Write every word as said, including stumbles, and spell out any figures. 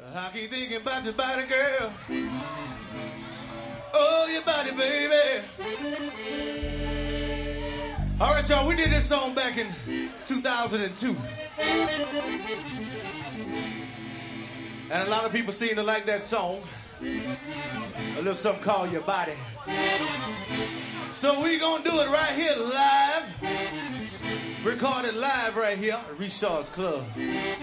I keep thinking about your body, girl. Oh, your body, baby. All right, y'all, we did this song back in two thousand two. And a lot of people seem to like that song. A little something called Your Body. So we gonna do it right here live. Recorded live right here at Richard's Club.